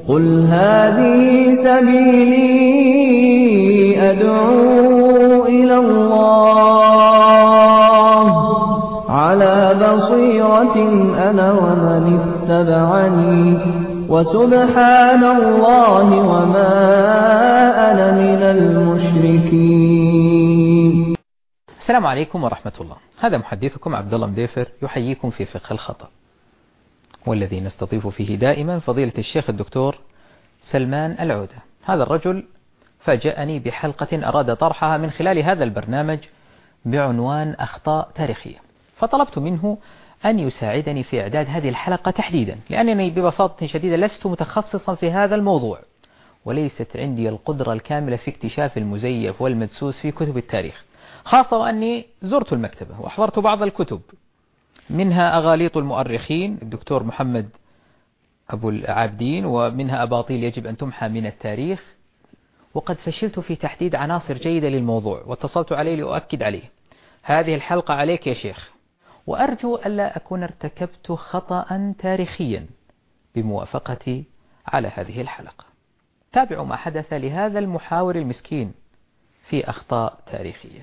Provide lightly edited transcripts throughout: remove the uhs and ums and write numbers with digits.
قل هذه سبيلي أدعو إلى الله على بصيرة أنا ومن اتبعني وسبحان الله وما أنا من المشركين. السلام عليكم ورحمة الله. هذا محدثكم عبد الله مديفر يحييكم في فقه الخطأ، والذي نستضيف فيه دائما فضيلة الشيخ الدكتور سلمان العودة. هذا الرجل فاجأني بحلقة أراد طرحها من خلال هذا البرنامج بعنوان أخطاء تاريخية، فطلبت منه أن يساعدني في إعداد هذه الحلقة تحديدا، لأنني ببساطة شديدة لست متخصصا في هذا الموضوع، وليست عندي القدرة الكاملة في اكتشاف المزيف والمدسوس في كتب التاريخ، خاصة وأني زرت المكتبة وأحضرت بعض الكتب، منها أغاليط المؤرخين الدكتور محمد أبو العابدين، ومنها أباطيل يجب أن تمحى من التاريخ، وقد فشلت في تحديد عناصر جيدة للموضوع، واتصلت عليه لأؤكد عليه. هذه الحلقة عليك يا شيخ، وأرجو ألا أكون ارتكبت خطأ تاريخيا بموافقتي على هذه الحلقة. تابعوا ما حدث لهذا المحاور المسكين في أخطاء تاريخية.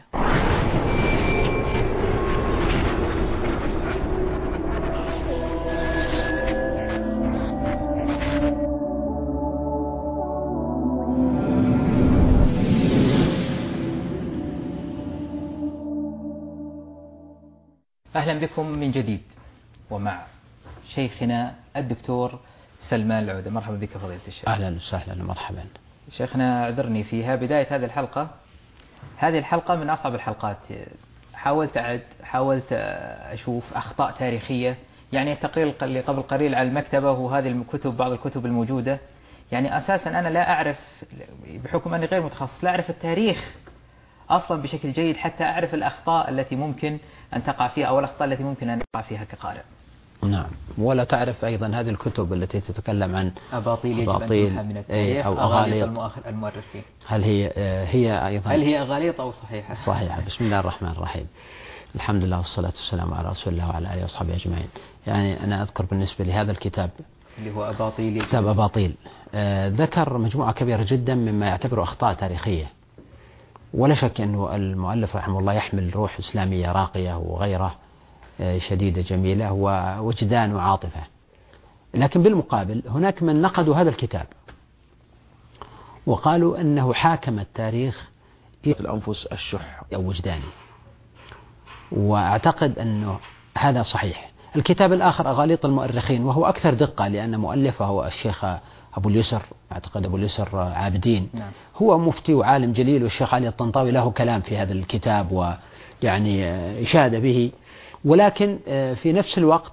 أهلا بكم من جديد ومع شيخنا الدكتور سلمان العودة. مرحبا بك فضيلة الشيخ. أهلا وسهلا ومرحبا. شيخنا اعذرني فيها بداية هذه الحلقة. هذه الحلقة من أصعب الحلقات. حاولت أشوف أخطاء تاريخية، يعني التقرير اللي قبل قليل على المكتبة وهذه الكتب بعض الكتب الموجودة، يعني أساسا أنا لا أعرف، بحكم أني غير متخصص، لا أعرف التاريخ أصلا بشكل جيد حتى أعرف الأخطاء التي ممكن أن تقع فيها أو الأخطاء التي ممكن أن تقع فيها كقارئ. نعم، ولا تعرف أيضا هذه الكتب التي تتكلم عن أباطيل يجب أن تمحى من التاريخ أو أغاليط المؤرخين، هل هي أيضا أغاليط أو صحيحة؟ صحيحة. بسم الله الرحمن الرحيم. الحمد لله والصلاة والسلام على رسول الله وعلى آله وصحبه أجمعين. يعني أنا أذكر بالنسبة لهذا الكتاب اللي هو أباطيل، كتاب أباطيل، ذكر مجموعة كبيرة جدا مما يعتبره أخطاء تاريخية، ولا شك أنه المؤلف رحمه الله يحمل روح إسلامية راقية وغيره شديدة جميلة ووجدان وعاطفة، لكن بالمقابل هناك من نقدوا هذا الكتاب وقالوا أنه حاكم التاريخ إلى الأنفس الشح أو وجداني، وأعتقد أنه هذا صحيح. الكتاب الآخر أغاليط المؤرخين، وهو أكثر دقة لأن مؤلفه هو الشيخ أبو اليسر، أعتقد أبو اليسر عابدين. نعم. هو مفتي وعالم جليل، والشيخ علي الطنطاوي له كلام في هذا الكتاب ويعني إشادة به، ولكن في نفس الوقت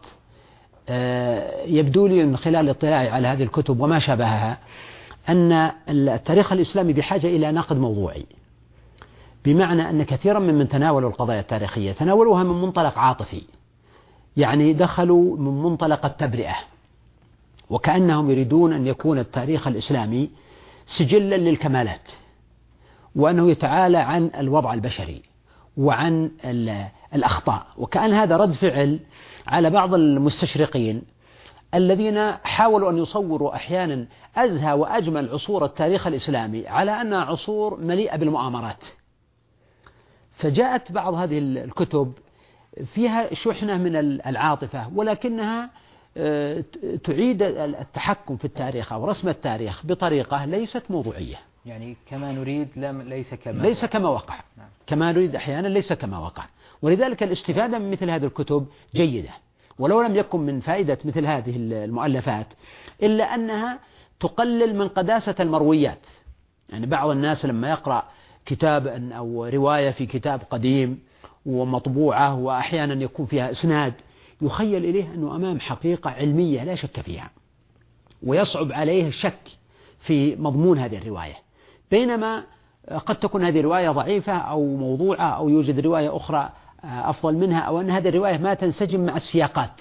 يبدو لي من خلال اطلاعي على هذه الكتب وما شابهها أن التاريخ الإسلامي بحاجة إلى نقد موضوعي، بمعنى أن كثيرا من تناولوا القضايا التاريخية تناولوها من منطلق عاطفي، يعني دخلوا من منطلق التبرئة، وكأنهم يريدون أن يكون التاريخ الإسلامي سجلا للكمالات، وأنه يتعالى عن الوضع البشري وعن الأخطاء، وكأن هذا رد فعل على بعض المستشرقين الذين حاولوا أن يصوروا أحيانا أزهى وأجمل عصور التاريخ الإسلامي على أنها عصور مليئة بالمؤامرات. فجاءت بعض هذه الكتب فيها شحنة من العاطفة، ولكنها تعيد التحكم في التاريخ أو رسم التاريخ بطريقة ليست موضوعية، يعني كما نريد ليس كما وقع. نعم. كما نريد أحيانا ليس كما وقع، ولذلك الاستفادة من مثل هذه الكتب جيدة، ولو لم يكن من فائدة مثل هذه المؤلفات إلا أنها تقلل من قداسة المرويات. يعني بعض الناس لما يقرأ كتاب أو رواية في كتاب قديم ومطبوعة وأحيانا يكون فيها إسناد، يخيل إليه أنه أمام حقيقة علمية لا شك فيها، ويصعب عليه الشك في مضمون هذه الرواية، بينما قد تكون هذه الرواية ضعيفة أو موضوعة أو يوجد رواية أخرى أفضل منها، أو أن هذه الرواية ما تنسجم مع السياقات.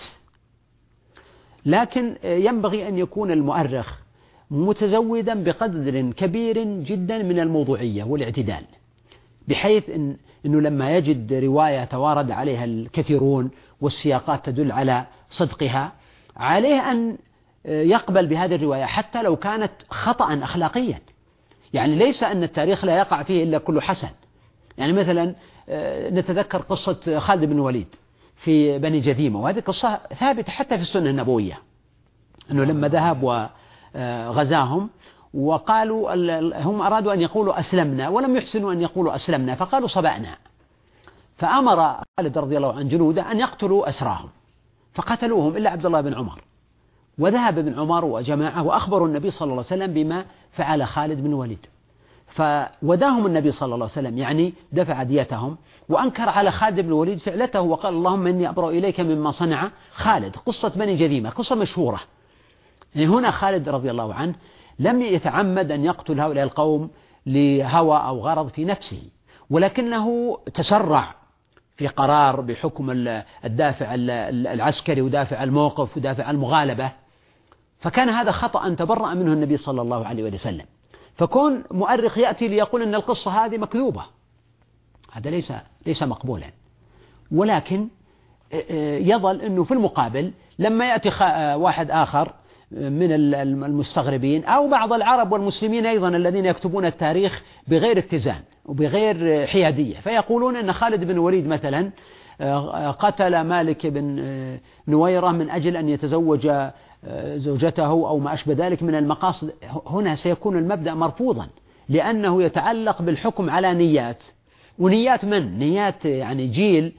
لكن ينبغي أن يكون المؤرخ متزودا بقدر كبير جدا من الموضوعية والاعتدال، بحيث أنه لما يجد رواية توارد عليها الكثيرون والسياقات تدل على صدقها، عليه أن يقبل بهذه الرواية حتى لو كانت خطأ أخلاقيا. يعني ليس أن التاريخ لا يقع فيه إلا كل حسن. يعني مثلا نتذكر قصة خالد بن الوليد في بني جذيمة، وهذه قصة ثابتة حتى في السنة النبوية، أنه لما ذهب وغزاهم وقالوا هم أرادوا أن يقولوا أسلمنا ولم يحسنوا أن يقولوا أسلمنا، فقالوا صبأنا، فأمر خالد رضي الله عن جنوده أن يقتلوا أسراهم، فقتلوهم إلا عبد الله بن عمر، وذهب ابن عمر وجماعة وأخبروا النبي صلى الله عليه وسلم بما فعل خالد بن الوليد، فوداهم النبي صلى الله عليه وسلم، يعني دفع ديتهم، وأنكر على خالد بن الوليد فعلته وقال اللهم إني أبرأ إليك مما صنع خالد. قصة بني جذيمة قصة مشهورة. يعني هنا خالد رضي الله عنه لم يتعمد أن يقتل هؤلاء القوم لهوى أو غرض في نفسه، ولكنه تسرع في قرار بحكم الدافع العسكري ودافع الموقف ودافع المغالبة، فكان هذا خطأ تبرأ منه النبي صلى الله عليه وسلم. فكون مؤرخ يأتي ليقول أن القصة هذه مكذوبة، هذا ليس مقبولا. ولكن يظل أنه في المقابل لما يأتي واحد آخر من المستغربين أو بعض العرب والمسلمين أيضا الذين يكتبون التاريخ بغير اتزان وبغير حيادية، فيقولون أن خالد بن الوليد مثلا قتل مالك بن نويرة من أجل أن يتزوج زوجته أو ما أشبه ذلك من المقاصد. هنا سيكون المبدأ مرفوضا، لأنه يتعلق بالحكم على نيات، ونيات من؟ نيات يعني جيل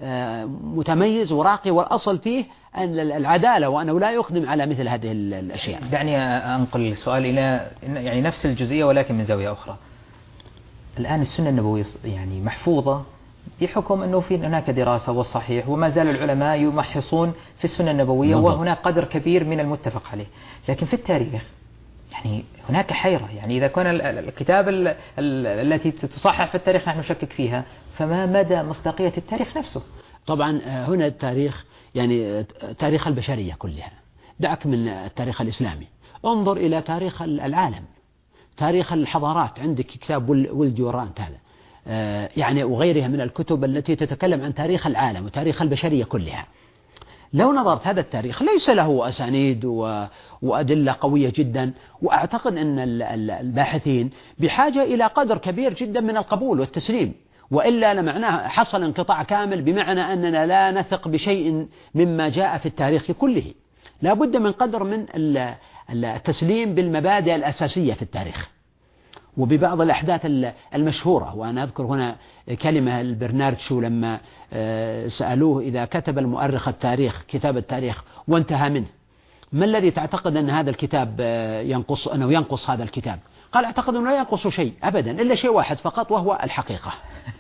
متميز وراقي، والأصل فيه أن العدالة وأنه لا يقدم على مثل هذه الأشياء. دعني أنقل السؤال إلى يعني نفس الجزئية ولكن من زاوية أخرى. الآن السنة النبوية يعني محفوظة بحكم أنه في هناك دراسة والصحيح، وما زال العلماء يمحصون في السنة النبوية وهناك قدر كبير من المتفق عليه، لكن في التاريخ يعني هناك حيرة. يعني إذا كان الكتاب التي تصحح في التاريخ نحن نشكك فيها، فما مدى مصداقية التاريخ نفسه؟ طبعا هنا التاريخ يعني تاريخ البشرية كلها، دعك من التاريخ الإسلامي، انظر إلى تاريخ العالم، تاريخ الحضارات. عندك كتاب ولديورانت هذا يعني وغيرها من الكتب التي تتكلم عن تاريخ العالم وتاريخ البشرية كلها. لو نظرت هذا التاريخ ليس له أسانيد وأدلة قوية جدا، وأعتقد أن الباحثين بحاجة إلى قدر كبير جدا من القبول والتسليم، وإلا لمعناه حصل انقطاع كامل، بمعنى أننا لا نثق بشيء مما جاء في التاريخ كله. لا بد من قدر من التسليم بالمبادئ الأساسية في التاريخ وببعض الأحداث المشهورة. وأنا أذكر هنا كلمة البرنارد شو لما سألوه إذا كتب المؤرخ التاريخ كتاب التاريخ وانتهى منه، ما الذي تعتقد أن هذا الكتاب ينقص هذا الكتاب؟ قال أعتقد أنه لا ينقص شيء أبدا إلا شيء واحد فقط، وهو الحقيقة.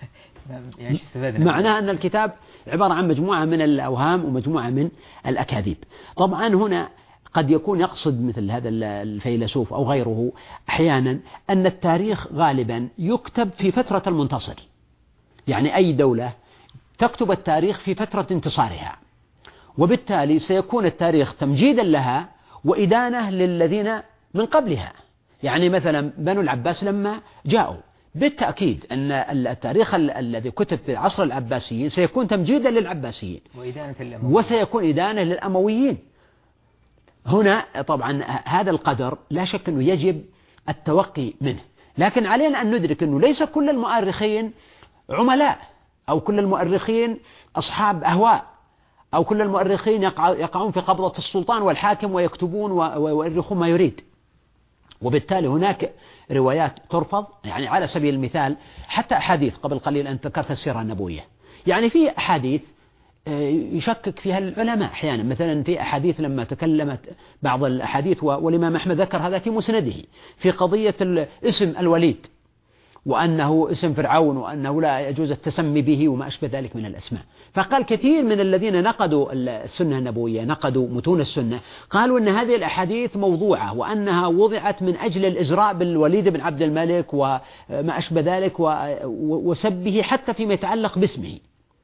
معناه أن الكتاب عبارة عن مجموعة من الأوهام ومجموعة من الأكاذيب. طبعا هنا قد يكون يقصد مثل هذا الفيلسوف أو غيره أحيانا أن التاريخ غالبا يكتب في فترة المنتصر، يعني أي دولة تكتب التاريخ في فترة انتصارها، وبالتالي سيكون التاريخ تمجيدا لها وإدانة للذين من قبلها. يعني مثلا بنو العباس لما جاءوا، بالتأكيد أن التاريخ الذي كتب في عصر العباسيين سيكون تمجيدا للعباسيين وسيكون إدانة للأمويين. هنا طبعا هذا القدر لا شك أنه يجب التوقي منه، لكن علينا أن ندرك أنه ليس كل المؤرخين عملاء، أو كل المؤرخين أصحاب أهواء، أو كل المؤرخين يقعون في قبضة السلطان والحاكم ويكتبون ويؤرخون ما يريد. وبالتالي هناك روايات ترفض، يعني على سبيل المثال حتى أحاديث. قبل قليل أنت ذكرت السيرة النبوية، يعني في أحاديث يشكك فيها العلماء أحيانا. مثلا في أحاديث لما تكلمت بعض الأحاديث، والإمام أحمد ذكر هذا في مسنده في قضية اسم الوليد، وأنه اسم فرعون، وأنه لا يجوز التسمي به وما أشبه ذلك من الأسماء. فقال كثير من الذين نقدوا السنة النبوية، نقدوا متون السنة، قالوا أن هذه الأحاديث موضوعة، وأنها وضعت من أجل الإزراء بالوليد بن عبد الملك وما أشبه ذلك وسبه حتى فيما يتعلق باسمه.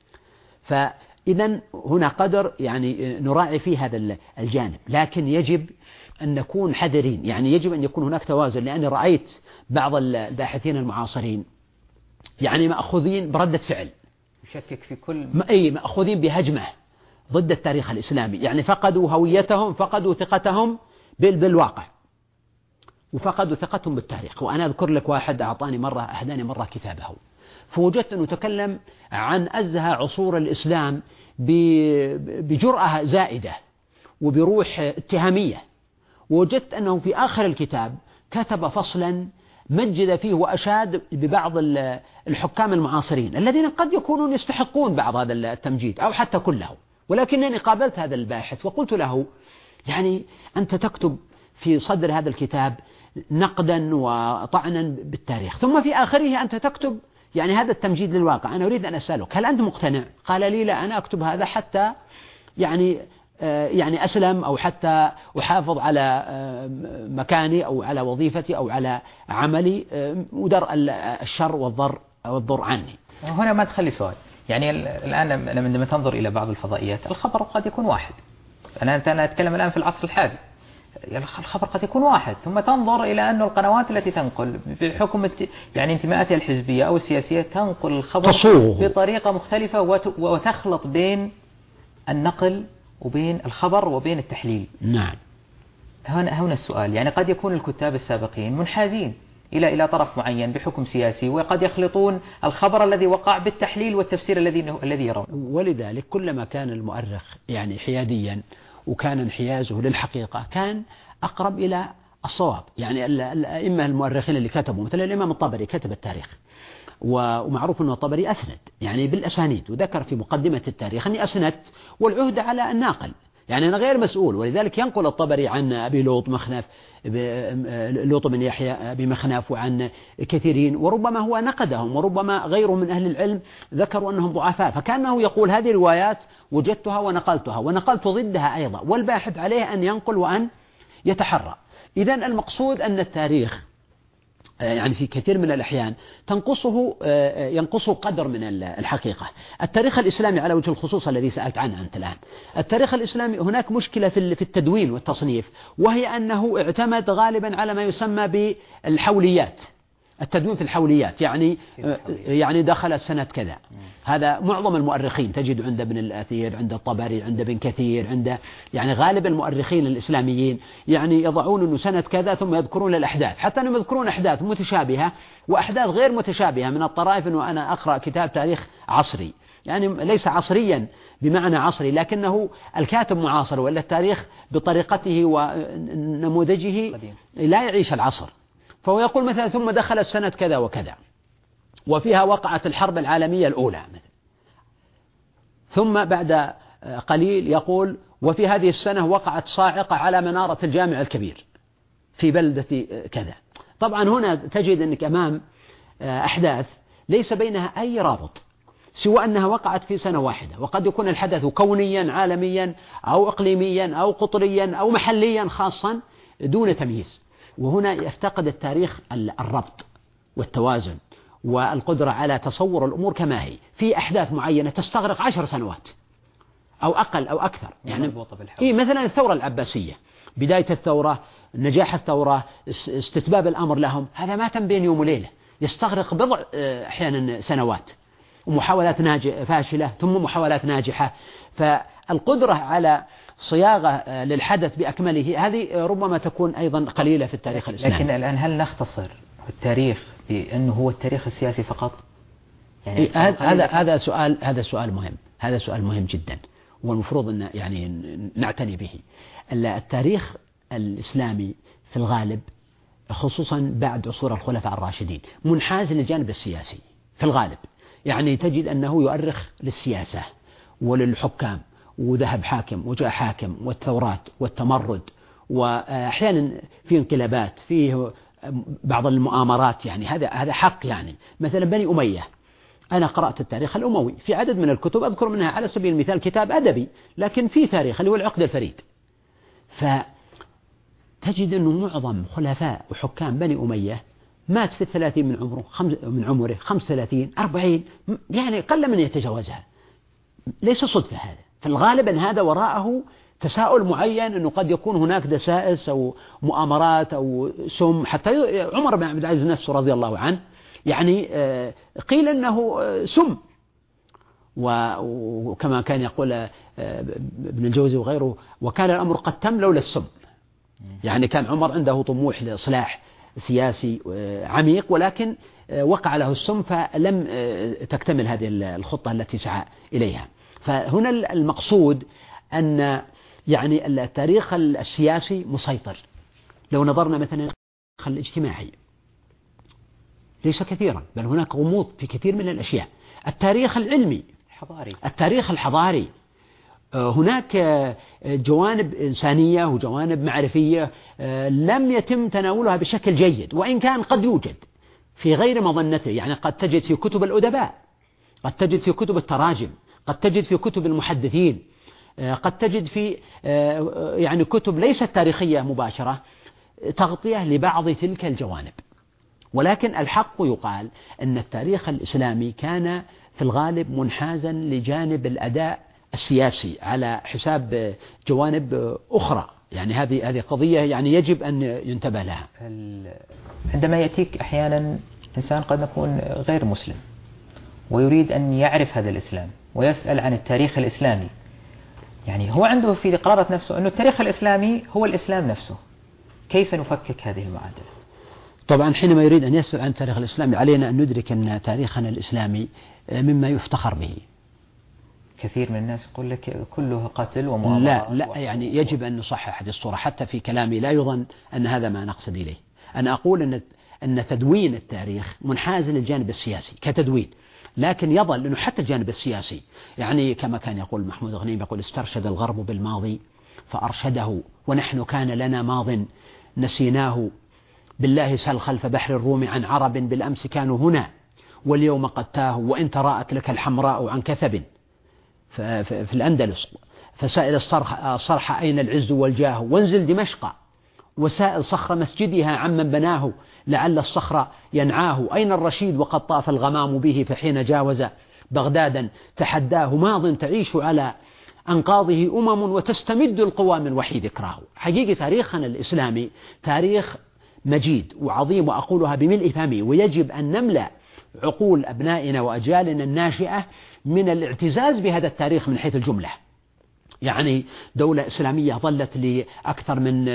فإذا هنا قدر يعني نراعي فيه هذا الجانب، لكن يجب أن نكون حذرين، يعني يجب أن يكون هناك توازن. لأني رأيت بعض الباحثين المعاصرين يعني مأخوذين بردة فعل، يشكك في كل مأخوذين بهجمة ضد التاريخ الإسلامي، يعني فقدوا هويتهم، فقدوا ثقتهم بالواقع، وفقدوا ثقتهم بالتاريخ. وأنا أذكر لك واحد أهداني مرة كتابه، فوجدت أنه تكلم عن أزهى عصور الإسلام بجرأة زائدة وبروح اتهامية، ووجدت أنه في آخر الكتاب كتب فصلا مجد فيه وأشاد ببعض الحكام المعاصرين الذين قد يكونون يستحقون بعض هذا التمجيد أو حتى كله، ولكنني قابلت هذا الباحث وقلت له يعني أنت تكتب في صدر هذا الكتاب نقدا وطعنا بالتاريخ، ثم في آخره أنت تكتب يعني هذا التمجيد للواقع. أنا أريد أن أسألك هل أنت مقتنع؟ قال لي لا، أنا أكتب هذا حتى يعني أسلم أو حتى أحافظ على مكاني أو على وظيفتي أو على عملي ودرء الشر والضر عني. هنا ما تخلي سؤال، يعني الآن عندما تنظر إلى بعض الفضائيات الخبر قد يكون واحد، أنا أتكلم الآن في العصر الحالي، الخبر قد يكون واحد، ثم تنظر إلى أن القنوات التي تنقل بحكم يعني انتماءاتها الحزبية أو السياسية تنقل الخبر بطريقة مختلفة وتخلط بين النقل وبين الخبر وبين التحليل. نعم. هنا السؤال، يعني قد يكون الكتاب السابقين منحازين إلى طرف معين بحكم سياسي، وقد يخلطون الخبر الذي وقع بالتحليل والتفسير الذي يرون. ولذلك كلما كان المؤرخ يعني حياديا وكان انحيازه للحقيقة كان أقرب إلى الصواب. يعني الأئمة المؤرخين اللي كتبوا مثل الإمام الطبري كتب التاريخ، ومعروف أنه الطبري أسند يعني بالأسانيد، وذكر في مقدمة التاريخ أني أسندت والعهد على الناقل، يعني أنا غير مسؤول. ولذلك ينقل الطبري عن أبي لوط بن يحيى بمخنف وعن كثيرين، وربما هو نقدهم وربما غيره من أهل العلم ذكروا أنهم ضعفاء، فكأنه يقول هذه روايات وجدتها ونقلتها ونقلت ضدها أيضا، والباحث عليه أن ينقل وأن يتحرى. إذن المقصود أن التاريخ يعني في كثير من الأحيان ينقصه قدر من الحقيقة. التاريخ الإسلامي على وجه الخصوص الذي سألت عنه أنت الآن، التاريخ الإسلامي هناك مشكلة في التدوين والتصنيف، وهي أنه اعتمد غالبا على ما يسمى بالحوليات، التدوين في الحوليات، يعني دخل سنة كذا. هذا معظم المؤرخين تجد عند ابن الأثير، عند الطبري، عند ابن كثير، عند يعني غالب المؤرخين الإسلاميين يعني يضعون أنه سنة كذا ثم يذكرون الأحداث، حتى أنهم يذكرون أحداث متشابهة وأحداث غير متشابهة. من الطرائف أنه أنا أقرأ كتاب تاريخ عصري، يعني ليس عصريا بمعنى عصري لكنه الكاتب معاصر، ولا التاريخ بطريقته ونموذجه لا يعيش العصر. فهو يقول مثلا ثم دخلت سنة كذا وكذا وفيها وقعت الحرب العالمية الأولى مثلا، ثم بعد قليل يقول وفي هذه السنة وقعت صاعقة على منارة الجامع الكبير في بلدة كذا. طبعا هنا تجد أنك أمام أحداث ليس بينها أي رابط سوى أنها وقعت في سنة واحدة، وقد يكون الحدث كونيا عالميا أو إقليميا أو قطريا أو محليا خاصا دون تمييز. وهنا يفتقد التاريخ الربط والتوازن والقدرة على تصور الأمور كما هي. في أحداث معينة تستغرق 10 سنوات أو أقل أو أكثر، يعني مثلا الثورة العباسية، بداية الثورة، نجاح الثورة، استتباب الأمر لهم، هذا ما تم بين يوم وليلة، يستغرق بضع أحيانا سنوات، ومحاولات فاشلة ثم محاولات ناجحة. فالقدرة على صياغة للحدث بأكمله هذه ربما تكون أيضا قليلة في التاريخ الإسلامي. لكن الآن هل نختصر التاريخ بأنه هو التاريخ السياسي فقط؟ يعني هذا سؤال مهم جدا، والمفروض أن يعني نعتني به. التاريخ الإسلامي في الغالب خصوصا بعد عصور الخلفاء الراشدين منحاز للجانب السياسي في الغالب، يعني تجد أنه يؤرخ للسياسة وللحكام، وذهب حاكم وجاء حاكم والثورات والتمرد، وأحيانا في انقلابات، فيه بعض المؤامرات، يعني هذا حق. يعني مثلا بني أمية، أنا قرأت التاريخ الأموي في عدد من الكتب، أذكر منها على سبيل المثال كتاب أدبي لكن في تاريخ اللي هو العقد الفريد، فتجد أنه معظم خلفاء وحكام بني أمية مات في 30 من عمره 35 40، يعني قل من يتجاوزها. ليس صدفة هذا، في الغالب أن هذا وراءه تساؤل معين، أنه قد يكون هناك دسائس أو مؤامرات أو سم. حتى عمر بن عبد العزيز نفسه رضي الله عنه يعني قيل أنه سم، وكما كان يقول ابن الجوزي وغيره وكان الأمر قد تم لولا السم. يعني كان عمر عنده طموح لإصلاح سياسي عميق، ولكن وقع له السم فلم تكتمل هذه الخطة التي سعى إليها. فهنا المقصود أن يعني التاريخ السياسي مسيطر. لو نظرنا مثلا التاريخ الاجتماعي ليس كثيرا، بل هناك غموض في كثير من الأشياء. التاريخ العلمي، التاريخ الحضاري، هناك جوانب إنسانية وجوانب معرفية لم يتم تناولها بشكل جيد، وإن كان قد يوجد في غير مظنته. يعني قد تجد في كتب الأدباء، قد تجد في كتب التراجم، قد تجد في كتب المحدثين، قد تجد في يعني كتب ليست تاريخية مباشرة تغطية لبعض تلك الجوانب. ولكن الحق يقال أن التاريخ الإسلامي كان في الغالب منحازا لجانب الأداء السياسي على حساب جوانب أخرى. يعني هذه قضية يعني يجب أن ينتبه لها. عندما يأتيك أحيانا إنسان قد يكون غير مسلم ويريد أن يعرف هذا الإسلام ويسأل عن التاريخ الإسلامي، يعني هو عنده في قرارة نفسه أن التاريخ الإسلامي هو الإسلام نفسه، كيف نفكك هذه المعادلة؟ طبعا حينما يريد أن يسأل عن التاريخ الإسلامي علينا أن ندرك أن تاريخنا الإسلامي مما يفتخر به. كثير من الناس يقول لك كله قتل ومؤامرات. لا يعني يجب أن نصحح هذه الصورة. حتى في كلامي لا يظن أن هذا ما نقصد إليه. أنا أقول أن تدوين التاريخ منحاز للجانب السياسي كتدوين، لكن يظل أنه حتى الجانب السياسي، يعني كما كان يقول محمود غنيم، يقول استرشد الغرب بالماضي فأرشده، ونحن كان لنا ماض نسيناه، بالله سل خلف بحر الروم عن عرب بالأمس كانوا هنا، واليوم قد تاهوا وإن تراءت لك الحمراء عن كثب في الأندلس، فسائل الصرح أين العز والجاه، وانزل دمشق وسائل صخر مسجدها عمن بناه، لعل الصخر ينعاه، أين الرشيد وقد طاف الغمام به، فحين جاوز بغدادا تحداه، ماض تعيش على أنقاضه وتستمد القوى من وحي ذكراه. حقيقة تاريخنا الإسلامي تاريخ مجيد وعظيم، وأقولها بملء فمي، ويجب أن نملأ عقول أبنائنا وأجيالنا الناشئة من الاعتزاز بهذا التاريخ من حيث الجملة. يعني دولة إسلامية ظلت لأكثر من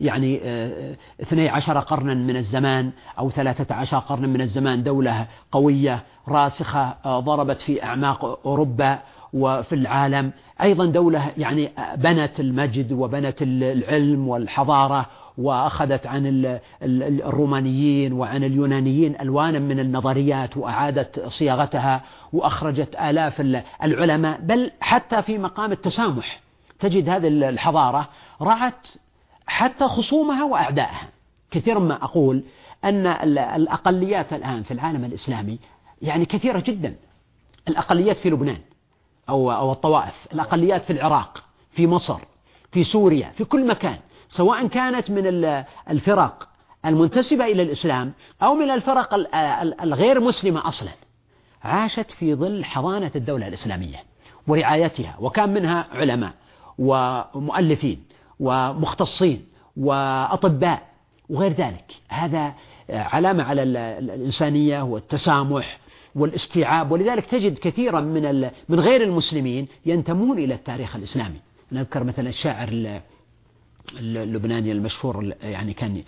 12 قرنا من الزمان أو 13 قرنا من الزمان، دولة قوية راسخة ضربت في أعماق أوروبا وفي العالم، أيضا دولة يعني بنت المجد وبنت العلم والحضارة، وأخذت عن الرومانيين وعن اليونانيين ألوانا من النظريات وأعادت صياغتها، وأخرجت آلاف العلماء، بل حتى في مقام التسامح تجد هذه الحضارة رعت حتى خصومها وأعدائها. كثيرا ما أقول أن الأقليات الآن في العالم الإسلامي يعني كثيرة جدا، الأقليات في لبنان أو الطوائف، الأقليات في العراق، في مصر، في سوريا، في كل مكان، سواء كانت من الفرق المنتسبة إلى الإسلام أو من الفرق الغير مسلمة أصلا، عاشت في ظل حضانة الدولة الإسلامية ورعايتها، وكان منها علماء ومؤلفين ومختصين وأطباء وغير ذلك. هذا علامة على الإنسانية والتسامح والاستيعاب، ولذلك تجد كثيرا من غير المسلمين ينتمون إلى التاريخ الإسلامي. نذكر مثلا الشاعر اللبناني المشهور، يعني كان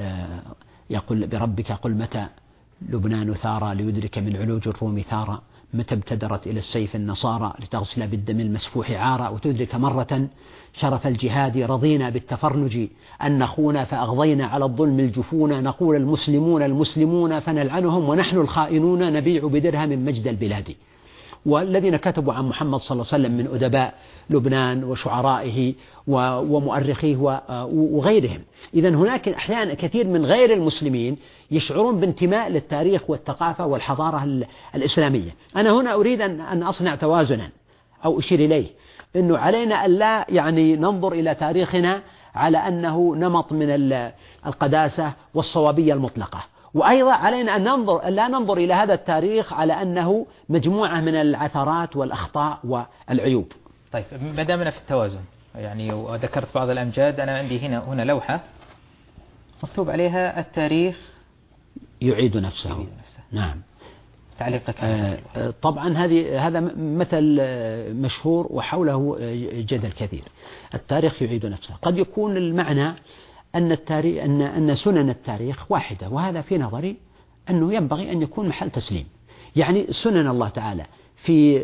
يقول بربك قل متى لبنان ثارى ليدرك من علوج الروم ثارى، متى ابتدرت إلى السيف النصارى لتغسل بالدم المسفوح عارا، وتدرك مرة شرف الجهاد رضينا بالتفرنج أن نخون فأغضينا على الظلم الجفون، نقول المسلمون فنلعنهم ونحن الخائنون نبيع بدرهم مجد البلاد. والذين كتبوا عن محمد صلى الله عليه وسلم من أدباء لبنان وشعرائه ومؤرخيه وغيرهم. إذن هناك أحيانا كثير من غير المسلمين يشعرون بانتماء للتاريخ والثقافة والحضارة الإسلامية. أنا هنا أريد أن أصنع توازنا أو أشير إليه، أنه علينا أن لا يعني ننظر إلى تاريخنا على أنه نمط من القداسة والصوابية المطلقة، وأيضا علينا أن لا ننظر إلى هذا التاريخ على أنه مجموعة من العثرات والأخطاء والعيوب. طيب ما دامنا في التوازن، يعني وذكرت بعض الأمجاد، أنا عندي هنا لوحة مكتوب عليها التاريخ يعيد نفسه. نعم. تعليقك؟ طبعا هذا مثل مشهور وحوله جدل كثير. التاريخ يعيد نفسه، قد يكون المعنى أن سنن التاريخ واحدة، وهذا في نظري أنه ينبغي أن يكون محل تسليم. يعني سنن الله تعالى في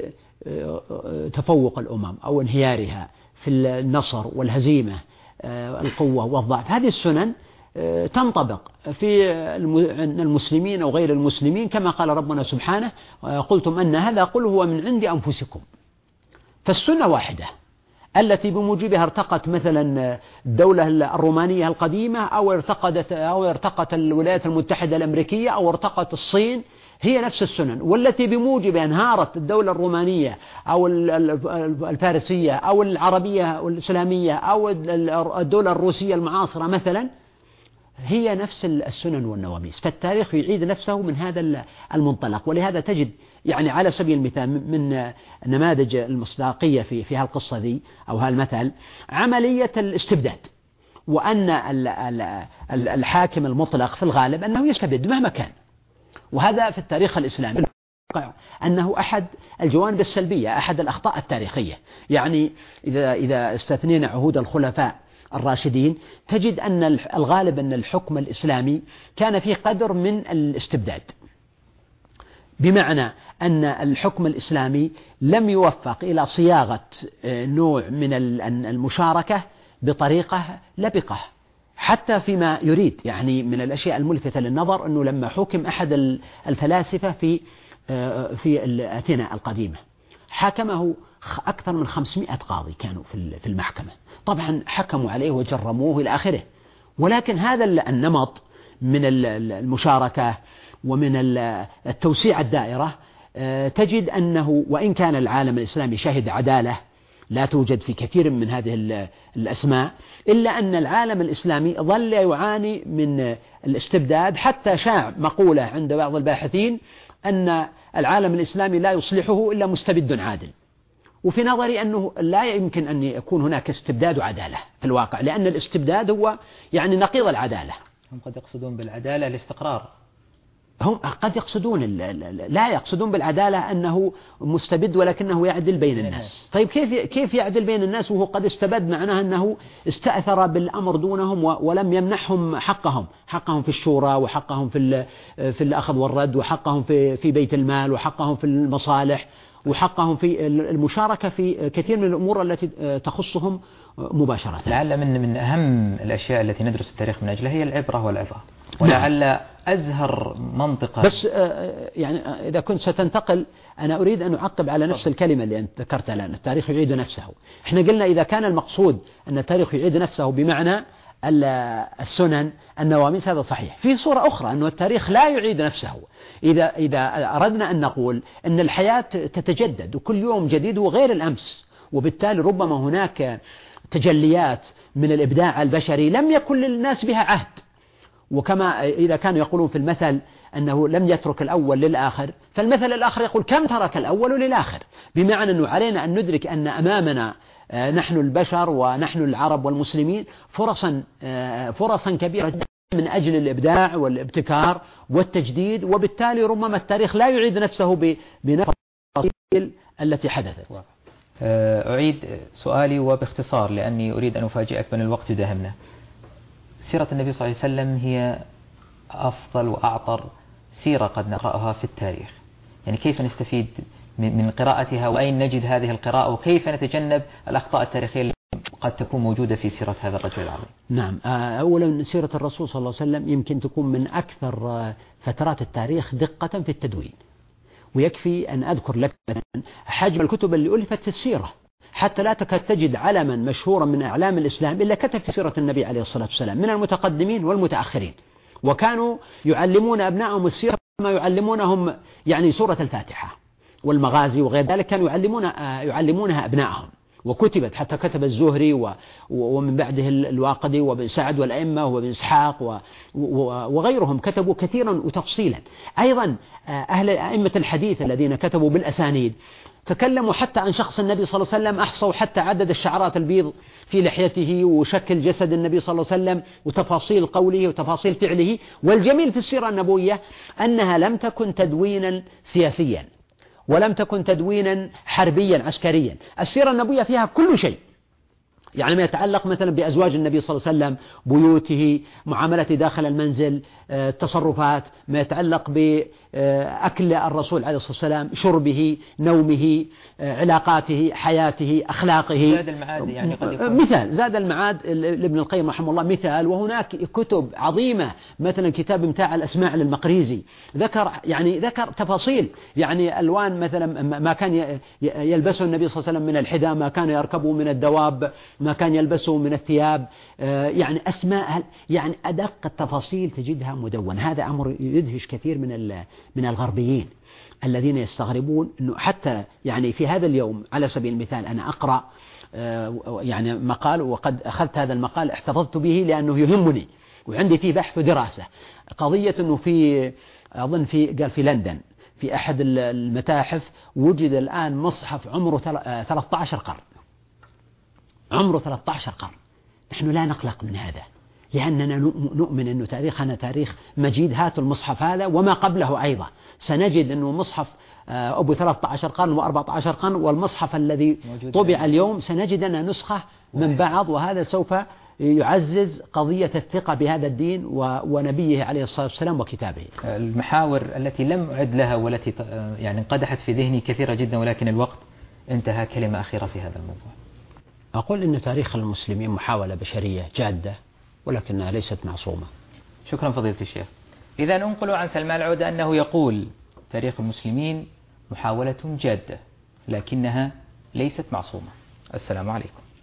تفوق الأمم أو انهيارها، في النصر والهزيمة، القوة والضعف، هذه السنن تنطبق في المسلمين أو غير المسلمين، كما قال ربنا سبحانه: قلتم أن هذا قل هو من عند أنفسكم. فالسنة واحدة التي بموجبها ارتقت مثلا الدولة الرومانية القديمة، أو ارتقت الولايات المتحدة الأمريكية، أو ارتقت الصين، هي نفس السنن. والتي بموجبها انهارت الدولة الرومانية أو الفارسية أو العربية والإسلامية أو الدولة الروسية المعاصرة مثلا، هي نفس السنن والنواميس. فالتاريخ يعيد نفسه من هذا المنطلق. ولهذا تجد يعني على سبيل المثال من نماذج المصداقية في هالقصة ذي أو هالمثل عملية الاستبداد، وأن الحاكم المطلق في الغالب أنه يستبد مهما كان. وهذا في التاريخ الإسلامي أنه أحد الجوانب السلبية، أحد الأخطاء التاريخية. يعني إذا استثنينا عهود الخلفاء الراشدين تجد أن الغالب أن الحكم الإسلامي كان فيه قدر من الاستبداد، بمعنى أن الحكم الإسلامي لم يوفق إلى صياغة نوع من المشاركة بطريقة لبقة حتى فيما يريد. يعني من الأشياء الملفتة للنظر أنه لما حكم أحد الفلاسفة في أثينا القديمة، حكمه أكثر من 500 قاضي كانوا في المحكمة، طبعا حكموا عليه وجرموه إلى آخره. ولكن هذا النمط من المشاركة ومن التوسيع الدائرة تجد أنه وإن كان العالم الإسلامي شهد عدالة لا توجد في كثير من هذه الأسماء، إلا أن العالم الإسلامي ظل يعاني من الاستبداد، حتى شاع مقولة عند بعض الباحثين أن العالم الإسلامي لا يصلحه إلا مستبد عادل. وفي نظري أنه لا يمكن أن يكون هناك استبداد وعدالة في الواقع، لأن الاستبداد هو يعني نقيض العدالة. هم قد يقصدون بالعدالة الاستقرار، هم قد يقصدون لا يقصدون بالعدالة أنه مستبد ولكنه يعدل بين الناس. طيب كيف يعدل بين الناس وهو قد استبد؟ معناه أنه استأثر بالأمر دونهم ولم يمنحهم حقهم في الشورى، وحقهم في الأخذ والرد، وحقهم في بيت المال، وحقهم في المصالح، وحقهم في المشاركة في كثير من الأمور التي تخصهم مباشرة. لعل من أهم الأشياء التي ندرس التاريخ من أجلها هي العبرة والعظة، ولعل أزهر منطقة. بس يعني إذا كنت ستنتقل، أنا أريد أن أعقب على نفس الكلمة اللي أنت ذكرتها الآن، التاريخ يعيد نفسه. إحنا قلنا إذا كان المقصود أن التاريخ يعيد نفسه بمعنى السنن النواميس، هذا صحيح. في صورة أخرى أنه التاريخ لا يعيد نفسه، إذا أردنا أن نقول أن الحياة تتجدد وكل يوم جديد وغير الأمس، وبالتالي ربما هناك تجليات من الإبداع البشري لم يكن للناس بها عهد. وكما إذا كانوا يقولون في المثل أنه لم يترك الأول للآخر، فالمثل الآخر يقول كم ترك الأول للآخر، بمعنى أنه علينا أن ندرك أن أمامنا نحن البشر ونحن العرب والمسلمين فرصا كبيرة من أجل الإبداع والابتكار والتجديد. وبالتالي ربما التاريخ لا يعيد نفسه بنفس التفاصيل التي حدثت. أعيد سؤالي وباختصار لأني أريد أن أفاجئك بأن الوقت يداهمنا. سيرة النبي صلى الله عليه وسلم هي أفضل وأعطر سيرة قد نقرأها في التاريخ، يعني كيف نستفيد من قراءتها، وأين نجد هذه القراءة، وكيف نتجنب الأخطاء التاريخية التي قد تكون موجودة في سيرة هذا الرجل العظيم؟ نعم، أولا سيرة الرسول صلى الله عليه وسلم يمكن تكون من أكثر فترات التاريخ دقة في التدوين، ويكفي أن أذكر لك حجم الكتب اللي ألفت في السيرة، حتى لا تكاد تجد علما مشهورا من أعلام الإسلام إلا كتب في سيرة النبي عليه الصلاة والسلام، من المتقدمين والمتأخرين. وكانوا يعلمون أبنائهم السيرة كما يعلمونهم يعني سورة الفاتحة والمغازي وغير ذلك، كانوا يعلمونها أبنائهم. وكتبت حتى كتب الزهري ومن بعده الواقدي وابن سعد والأئمة وابن إسحاق وغيرهم كتبوا كثيرا وتفصيلا. أيضا أئمة الحديث الذين كتبوا بالأسانيد تكلموا حتى عن شخص النبي صلى الله عليه وسلم، أحصوا حتى عدد الشعرات البيض في لحيته وشكل جسد النبي صلى الله عليه وسلم وتفاصيل قوله وتفاصيل فعله. والجميل في السيرة النبوية أنها لم تكن تدوينا سياسيا ولم تكن تدوينا حربيا عسكريا، السيرة النبوية فيها كل شيء، يعني ما يتعلق مثلا بأزواج النبي صلى الله عليه وسلم، بيوته، معاملته داخل المنزل، تصرفات، ما يتعلق بأكل الرسول عليه الصلاة والسلام، شربه، نومه، علاقاته، حياته، أخلاقه. زاد المعاد يعني قد يكون مثال زاد المعاد لابن القيم رحمه الله مثال. وهناك كتب عظيمة مثلا كتاب متاع الأسماع للمقريزي ذكر تفاصيل، يعني ألوان مثلا ما كان يلبسه النبي صلى الله عليه وسلم من الحذاء، ما كان يركبه من الدواب، ما كان يلبسه من الثياب، يعني أسماء، يعني أدق التفاصيل تجدها مدون. هذا أمر يدهش كثير من الغربيين الذين يستغربون أنه حتى يعني في هذا اليوم على سبيل المثال أنا أقرأ يعني مقال، وقد أخذت هذا المقال احتفظت به لأنه يهمني وعندي فيه بحث ودراسة، قضية أنه أظن في لندن في أحد المتاحف وجد الآن مصحف عمره 13 قرن، عمره 13 قرن. نحن لا نقلق من هذا لأننا نؤمن أنه تاريخنا تاريخ مجيد. هاتوا المصحف هذا وما قبله أيضا، سنجد أنه مصحف أبو 13 قرن و14 قرن، والمصحف الذي طبع اليوم سنجد أنها نسخة من بعض، وهذا سوف يعزز قضية الثقة بهذا الدين ونبيه عليه الصلاة والسلام وكتابه. المحاور التي لم أعد لها والتي يعني انقدحت في ذهني كثيرة جدا، ولكن الوقت انتهى. كلمة أخيرة في هذا الموضوع. أقول أن تاريخ المسلمين محاولة بشرية جادة ولكنها ليست معصومة. شكرا فضيلة الشيخ. إذا أنقل عن سلمان العودة أنه يقول تاريخ المسلمين محاولة جادة لكنها ليست معصومة. السلام عليكم.